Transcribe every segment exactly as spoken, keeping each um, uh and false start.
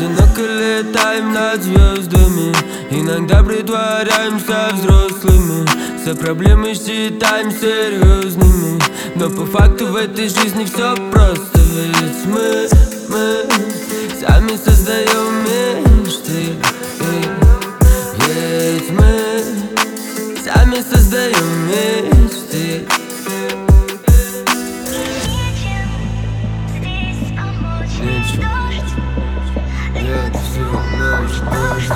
одиноко летаем над звездами. Иногда притворяемся взрослыми, все проблемы считаем серьезными. Но по факту в этой жизни все просто. Ведь мы, мы сами создаем мечты. Ведь мы сами создаем мечты. Нечем, я всю ночь дождь.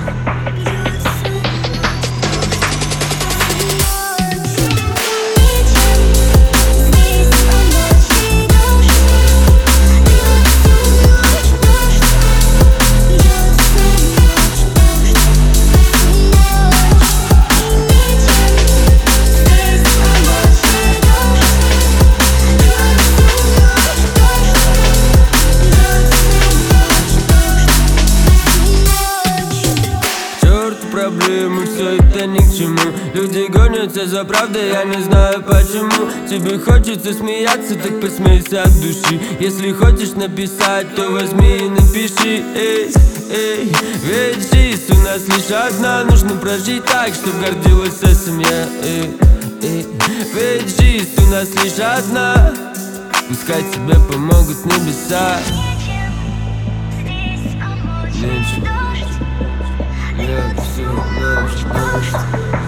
Проблемы, все это ни к чему. Люди гонятся за правдой, я не знаю почему. Тебе хочется смеяться, так посмейся от души. Если хочешь написать, то возьми и напиши. Эй, эй, ведь жизнь у нас лишь одна. Нужно прожить так, чтоб гордилась вся семья. Эй, эй, ведь жизнь у нас лишь одна. Пускай тебе помогут небеса. Нечем, я всю ночь дождь.